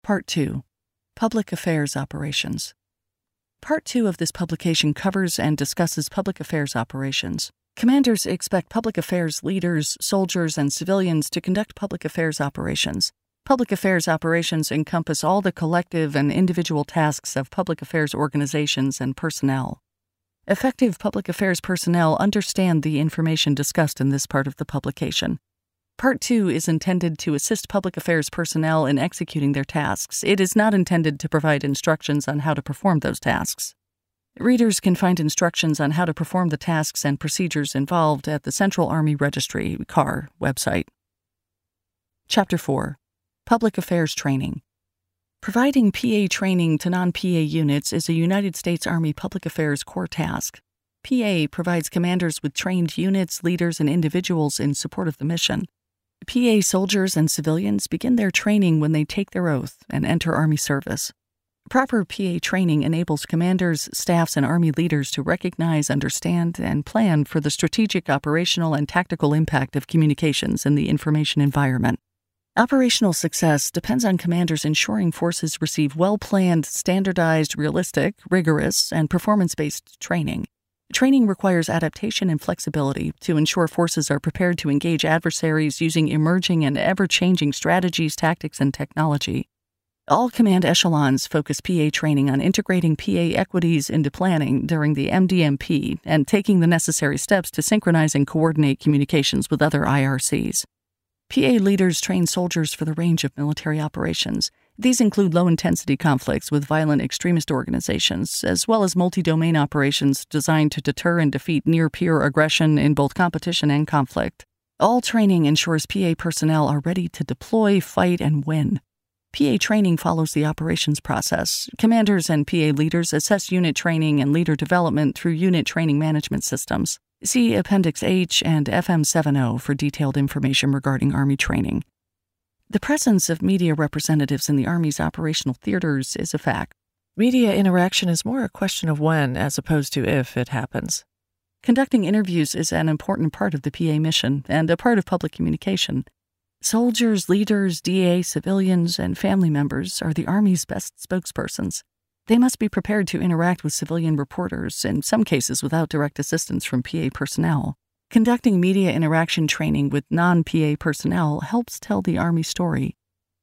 Part 2. Public Affairs Operations. Part 2 of this publication covers and discusses public affairs operations. Commanders expect public affairs leaders, soldiers, and civilians to conduct public affairs operations. Public affairs operations encompass all the collective and individual tasks of public affairs organizations and personnel. Effective public affairs personnel understand the information discussed in this part of the publication. Part 2 is intended to assist public affairs personnel in executing their tasks. It is not intended to provide instructions on how to perform those tasks. Readers can find instructions on how to perform the tasks and procedures involved at the Central Army Registry, CAR, website. Chapter 4. Public Affairs Training. Providing PA training to non-PA units is a United States Army Public Affairs core task. PA provides commanders with trained units, leaders, and individuals in support of the mission. PA soldiers and civilians begin their training when they take their oath and enter Army service. Proper PA training enables commanders, staffs, and Army leaders to recognize, understand, and plan for the strategic, operational, and tactical impact of communications in the information environment. Operational success depends on commanders ensuring forces receive well-planned, standardized, realistic, rigorous, and performance-based training. Training requires adaptation and flexibility to ensure forces are prepared to engage adversaries using emerging and ever-changing strategies, tactics, and technology. All command echelons focus PA training on integrating PA equities into planning during the MDMP and taking the necessary steps to synchronize and coordinate communications with other IRCs. PA leaders train soldiers for the range of military operations. These include low-intensity conflicts with violent extremist organizations, as well as multi-domain operations designed to deter and defeat near-peer aggression in both competition and conflict. All training ensures PA personnel are ready to deploy, fight, and win. PA training follows the operations process. Commanders and PA leaders assess unit training and leader development through unit training management systems. See Appendix H and FM70 for detailed information regarding Army training. The presence of media representatives in the Army's operational theaters is a fact. Media interaction is more a question of when as opposed to if it happens. Conducting interviews is an important part of the PA mission and a part of public communication. Soldiers, leaders, DA, civilians, and family members are the Army's best spokespersons. They must be prepared to interact with civilian reporters, in some cases without direct assistance from PA personnel. Conducting media interaction training with non-PA personnel helps tell the Army story.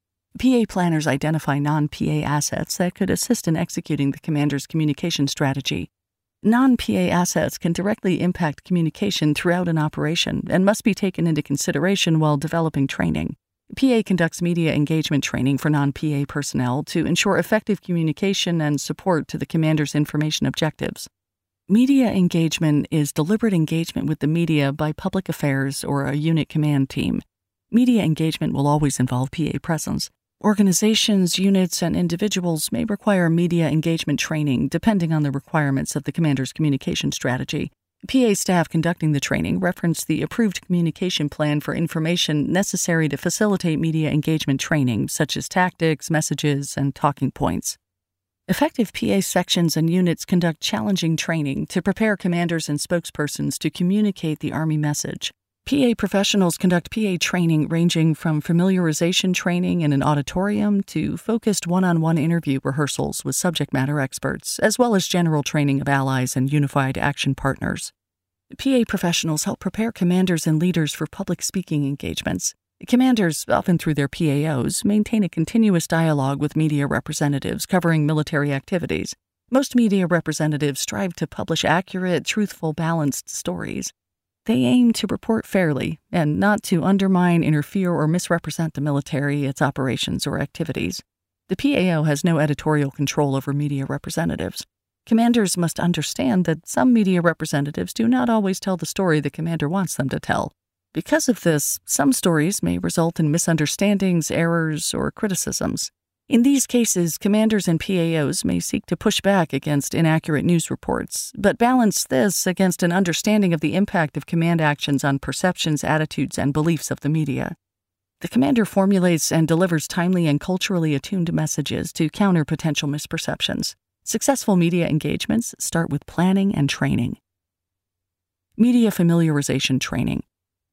PA planners identify non-PA assets that could assist in executing the commander's communication strategy. Non-PA assets can directly impact communication throughout an operation and must be taken into consideration while developing training. PA conducts media engagement training for non-PA personnel to ensure effective communication and support to the commander's information objectives. Media engagement is deliberate engagement with the media by public affairs or a unit command team. Media engagement will always involve PA presence. Organizations, units, and individuals may require media engagement training depending on the requirements of the commander's communication strategy. PA staff conducting the training reference the approved communication plan for information necessary to facilitate media engagement training, such as tactics, messages, and talking points. Effective PA sections and units conduct challenging training to prepare commanders and spokespersons to communicate the Army message. PA professionals conduct PA training ranging from familiarization training in an auditorium to focused one-on-one interview rehearsals with subject matter experts, as well as general training of allies and unified action partners. PA professionals help prepare commanders and leaders for public speaking engagements. Commanders, often through their PAOs, maintain a continuous dialogue with media representatives covering military activities. Most media representatives strive to publish accurate, truthful, balanced stories. They aim to report fairly and not to undermine, interfere, or misrepresent the military, its operations, or activities. The PAO has no editorial control over media representatives. Commanders must understand that some media representatives do not always tell the story the commander wants them to tell. Because of this, some stories may result in misunderstandings, errors, or criticisms. In these cases, commanders and PAOs may seek to push back against inaccurate news reports, but balance this against an understanding of the impact of command actions on perceptions, attitudes, and beliefs of the media. The commander formulates and delivers timely and culturally attuned messages to counter potential misperceptions. Successful media engagements start with planning and training. Media familiarization training.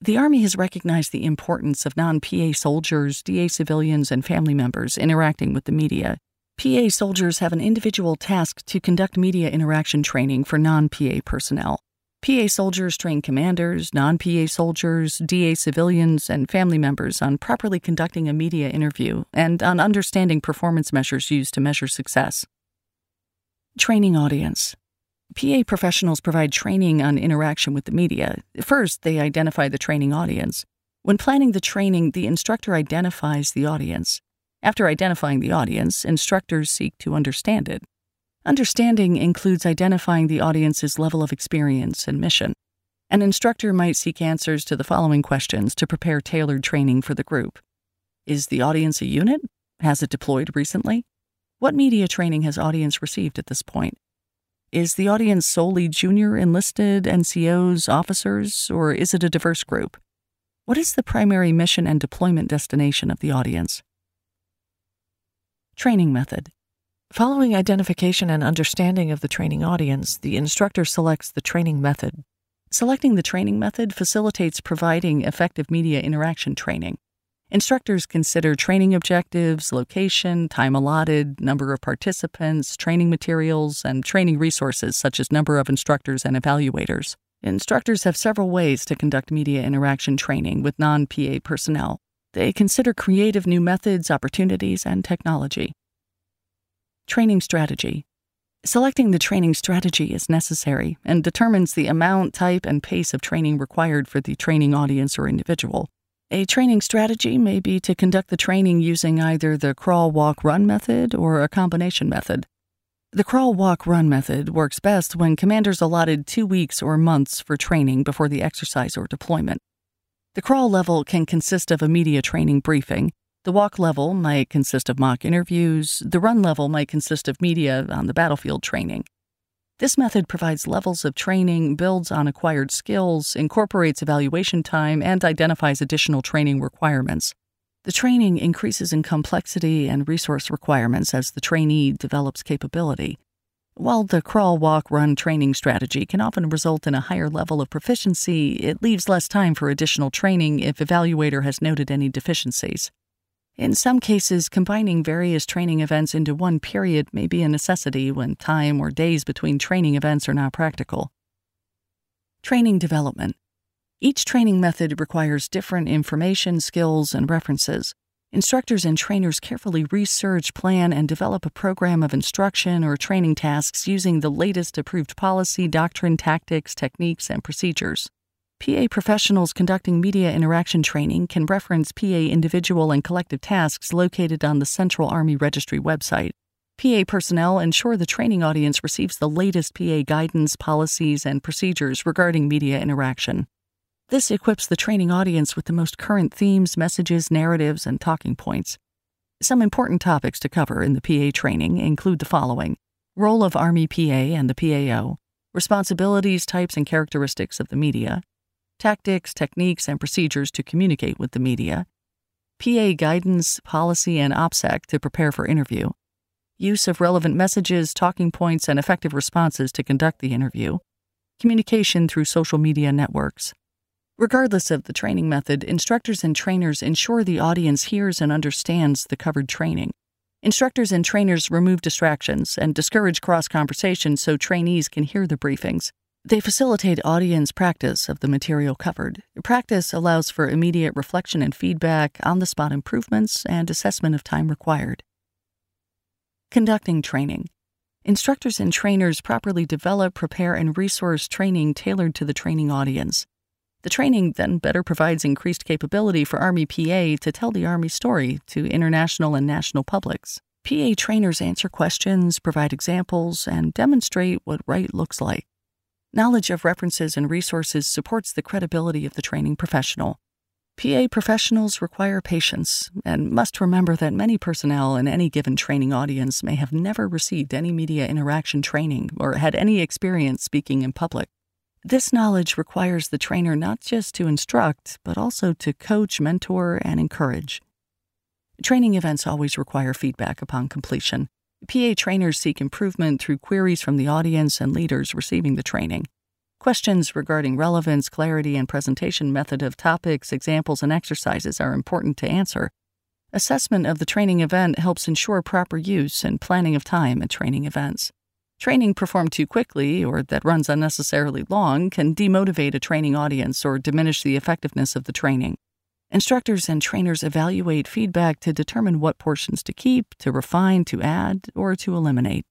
The Army has recognized the importance of non-PA soldiers, DA civilians, and family members interacting with the media. PA soldiers have an individual task to conduct media interaction training for non-PA personnel. PA soldiers train commanders, non-PA soldiers, DA civilians, and family members on properly conducting a media interview and on understanding performance measures used to measure success. Training audience. PA professionals provide training on interaction with the media. First, they identify the training audience. When planning the training, the instructor identifies the audience. After identifying the audience, instructors seek to understand it. Understanding includes identifying the audience's level of experience and mission. An instructor might seek answers to the following questions to prepare tailored training for the group. Is the audience a unit? Has it deployed recently? What media training has audience received at this point? Is the audience solely junior enlisted, NCOs, officers, or is it a diverse group? What is the primary mission and deployment destination of the audience? Training method. Following identification and understanding of the training audience, the instructor selects the training method. Selecting the training method facilitates providing effective media interaction training. Instructors consider training objectives, location, time allotted, number of participants, training materials, and training resources such as number of instructors and evaluators. Instructors have several ways to conduct media interaction training with non-PA personnel. They consider creative new methods, opportunities, and technology. Training strategy. Selecting the training strategy is necessary and determines the amount, type, and pace of training required for the training audience or individual. A training strategy may be to conduct the training using either the crawl, walk, run method or a combination method. The crawl, walk, run method works best when commanders allotted 2 weeks or months for training before the exercise or deployment. The crawl level can consist of a media training briefing. The walk level might consist of mock interviews. The run level might consist of media on the battlefield training. This method provides levels of training, builds on acquired skills, incorporates evaluation time, and identifies additional training requirements. The training increases in complexity and resource requirements as the trainee develops capability. While the crawl, walk, run training strategy can often result in a higher level of proficiency, it leaves less time for additional training if evaluator has noted any deficiencies. In some cases, combining various training events into one period may be a necessity when time or days between training events are not practical. Training development. Each training method requires different information, skills, and references. Instructors and trainers carefully research, plan, and develop a program of instruction or training tasks using the latest approved policy, doctrine, tactics, techniques, and procedures. PA professionals conducting media interaction training can reference PA individual and collective tasks located on the Central Army Registry website. PA personnel ensure the training audience receives the latest PA guidance, policies, and procedures regarding media interaction. This equips the training audience with the most current themes, messages, narratives, and talking points. Some important topics to cover in the PA training include the following: role of Army PA and the PAO, responsibilities, types, and characteristics of the media, tactics, techniques, and procedures to communicate with the media, PA guidance, policy, and OPSEC to prepare for interview, use of relevant messages, talking points, and effective responses to conduct the interview, communication through social media networks. Regardless of the training method, instructors and trainers ensure the audience hears and understands the covered training. Instructors and trainers remove distractions and discourage cross-conversation so trainees can hear the briefings. They facilitate audience practice of the material covered. Practice allows for immediate reflection and feedback, on-the-spot improvements, and assessment of time required. Conducting training. Instructors and trainers properly develop, prepare, and resource training tailored to the training audience. The training then better provides increased capability for Army PA to tell the Army story to international and national publics. PA trainers answer questions, provide examples, and demonstrate what right looks like. Knowledge of references and resources supports the credibility of the training professional. PA professionals require patience and must remember that many personnel in any given training audience may have never received any media interaction training or had any experience speaking in public. This knowledge requires the trainer not just to instruct, but also to coach, mentor, and encourage. Training events always require feedback upon completion. PA trainers seek improvement through queries from the audience and leaders receiving the training. Questions regarding relevance, clarity, and presentation method of topics, examples, and exercises are important to answer. Assessment of the training event helps ensure proper use and planning of time at training events. Training performed too quickly or that runs unnecessarily long can demotivate a training audience or diminish the effectiveness of the training. Instructors and trainers evaluate feedback to determine what portions to keep, to refine, to add, or to eliminate.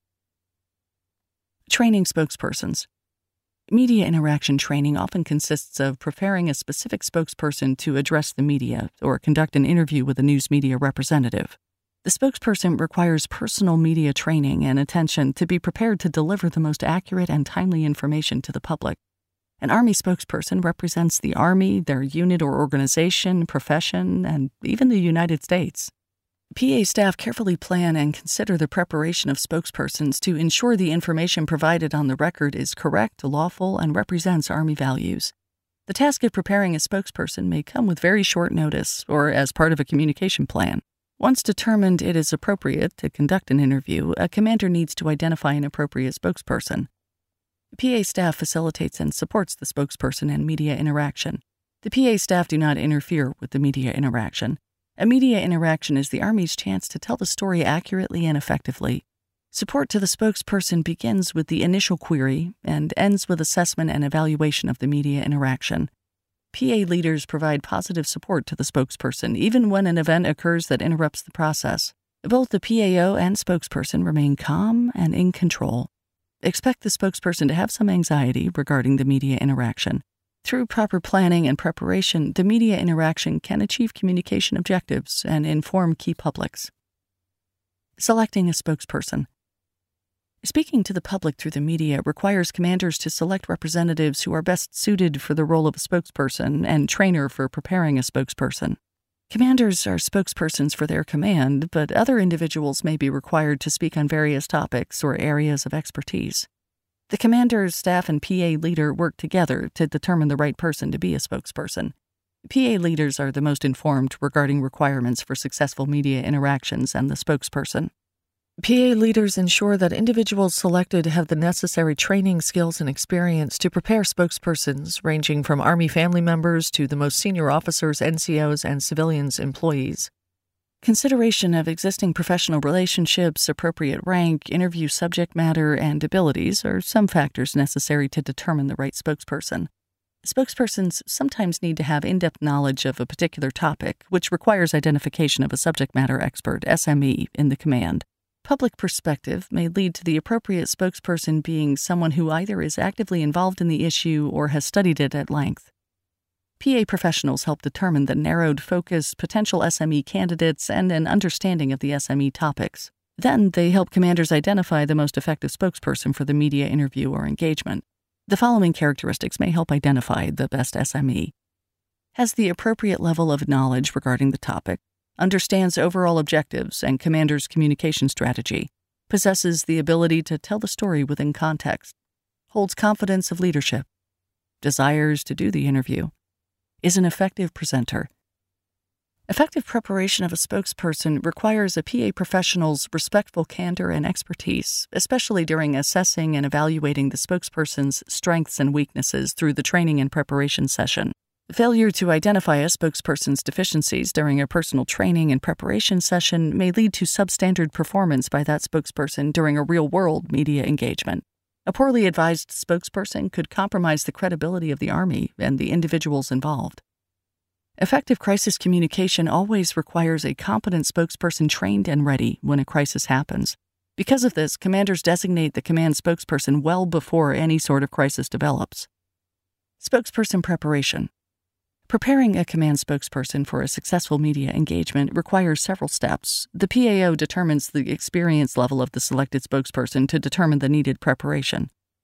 Training spokespersons. Media interaction training often consists of preparing a specific spokesperson to address the media or conduct an interview with a news media representative. The spokesperson requires personal media training and attention to be prepared to deliver the most accurate and timely information to the public. An Army spokesperson represents the Army, their unit or organization, profession, and even the United States. PA staff carefully plan and consider the preparation of spokespersons to ensure the information provided on the record is correct, lawful, and represents Army values. The task of preparing a spokesperson may come with very short notice or as part of a communication plan. Once determined it is appropriate to conduct an interview, a commander needs to identify an appropriate spokesperson. PA staff facilitates and supports the spokesperson and media interaction. The PA staff do not interfere with the media interaction. A media interaction is the Army's chance to tell the story accurately and effectively. Support to the spokesperson begins with the initial query and ends with assessment and evaluation of the media interaction. PA leaders provide positive support to the spokesperson even when an event occurs that interrupts the process. Both the PAO and spokesperson remain calm and in control. Expect the spokesperson to have some anxiety regarding the media interaction. Through proper planning and preparation, the media interaction can achieve communication objectives and inform key publics. Selecting a spokesperson. Speaking to the public through the media requires commanders to select representatives who are best suited for the role of a spokesperson and trainer for preparing a spokesperson. Commanders are spokespersons for their command, but other individuals may be required to speak on various topics or areas of expertise. The commander, staff, and PA leader work together to determine the right person to be a spokesperson. PA leaders are the most informed regarding requirements for successful media interactions and the spokesperson. PA leaders ensure that individuals selected have the necessary training, skills, and experience to prepare spokespersons, ranging from Army family members to the most senior officers, NCOs, and civilians employees. Consideration of existing professional relationships, appropriate rank, interview subject matter, and abilities are some factors necessary to determine the right spokesperson. Spokespersons sometimes need to have in-depth knowledge of a particular topic, which requires identification of a subject matter expert, SME, in the command. Public perspective may lead to the appropriate spokesperson being someone who either is actively involved in the issue or has studied it at length. PA professionals help determine the narrowed focus, potential SME candidates, and an understanding of the SME topics. Then they help commanders identify the most effective spokesperson for the media interview or engagement. The following characteristics may help identify the best SME. Has the appropriate level of knowledge regarding the topic, understands overall objectives and commander's communication strategy, possesses the ability to tell the story within context, holds confidence of leadership, desires to do the interview, is an effective presenter. Effective preparation of a spokesperson requires a PA professional's respectful candor and expertise, especially during assessing and evaluating the spokesperson's strengths and weaknesses through the training and preparation session. Failure to identify a spokesperson's deficiencies during a personal training and preparation session may lead to substandard performance by that spokesperson during a real-world media engagement. A poorly advised spokesperson could compromise the credibility of the Army and the individuals involved. Effective crisis communication always requires a competent spokesperson trained and ready when a crisis happens. Because of this, commanders designate the command spokesperson well before any sort of crisis develops. Spokesperson preparation. Preparing a command spokesperson for a successful media engagement requires several steps. The PAO determines the experience level of the selected spokesperson to determine the needed preparation.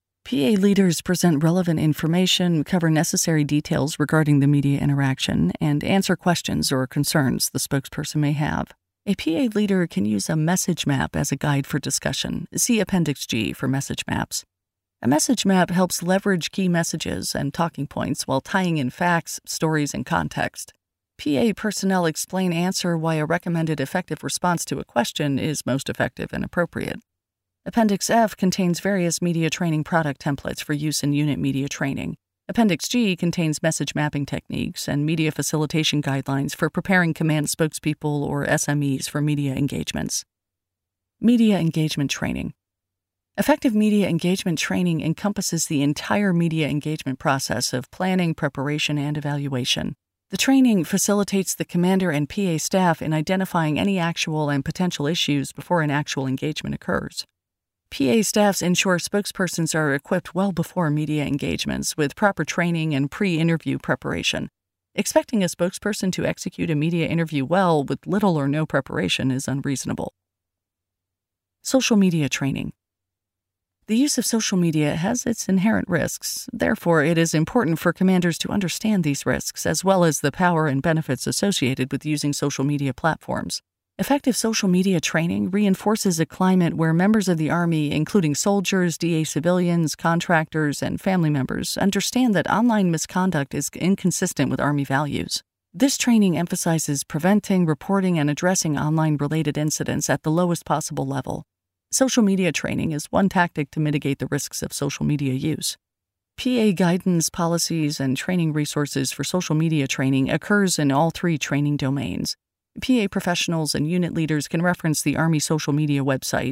PA leaders present relevant information, cover necessary details regarding the media interaction, and answer questions or concerns the spokesperson may have. A PA leader can use a message map as a guide for discussion. See Appendix G for message maps. A message map helps leverage key messages and talking points while tying in facts, stories, and context. PA personnel answer why a recommended effective response to a question is most effective and appropriate. Appendix F contains various media training product templates for use in unit media training. Appendix G contains message mapping techniques and media facilitation guidelines for preparing command spokespeople or SMEs for media engagements. Media engagement training. Effective media engagement training encompasses the entire media engagement process of planning, preparation, and evaluation. The training facilitates the commander and PA staff in identifying any actual and potential issues before an actual engagement occurs. PA staffs ensure spokespersons are equipped well before media engagements with proper training and pre-interview preparation. Expecting a spokesperson to execute a media interview well with little or no preparation is unreasonable. Social media training. The use of social media has its inherent risks. Therefore, it is important for commanders to understand these risks, as well as the power and benefits associated with using social media platforms. Effective social media training reinforces a climate where members of the Army, including soldiers, DA civilians, contractors, and family members, understand that online misconduct is inconsistent with Army values. This training emphasizes preventing, reporting, and addressing online-related incidents at the lowest possible level. Social media training is one tactic to mitigate the risks of social media use. PA guidance, policies, and training resources for social media training occurs in all three training domains. PA professionals and unit leaders can reference the Army social media website,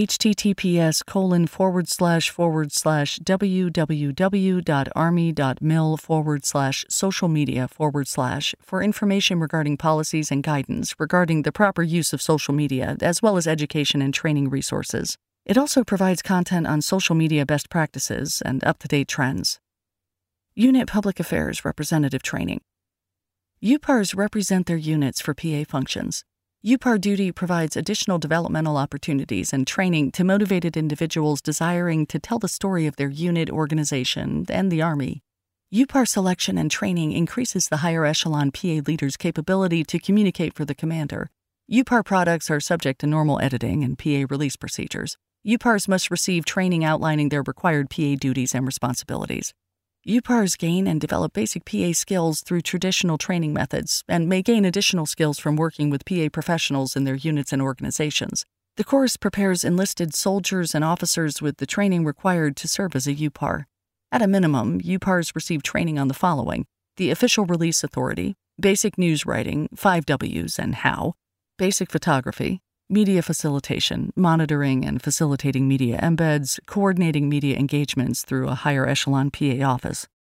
https://www.army.mil/social-media/ for information regarding policies and guidance regarding the proper use of social media, as well as education and training resources. It also provides content on social media best practices and up-to-date trends. Unit Public Affairs Representative Training. UPARs represent their units for PA functions. UPAR duty provides additional developmental opportunities and training to motivated individuals desiring to tell the story of their unit, organization, and the Army. UPAR selection and training increases the higher echelon PA leader's capability to communicate for the commander. UPAR products are subject to normal editing and PA release procedures. UPARs must receive training outlining their required PA duties and responsibilities. UPARs gain and develop basic PA skills through traditional training methods and may gain additional skills from working with PA professionals in their units and organizations. The course prepares enlisted soldiers and officers with the training required to serve as a UPAR. At a minimum, UPARs receive training on the following: the Official Release Authority, Basic News Writing, 5 Ws and How, Basic Photography, Media Facilitation, Monitoring and Facilitating Media Embeds, Coordinating Media Engagements through a higher echelon PA office.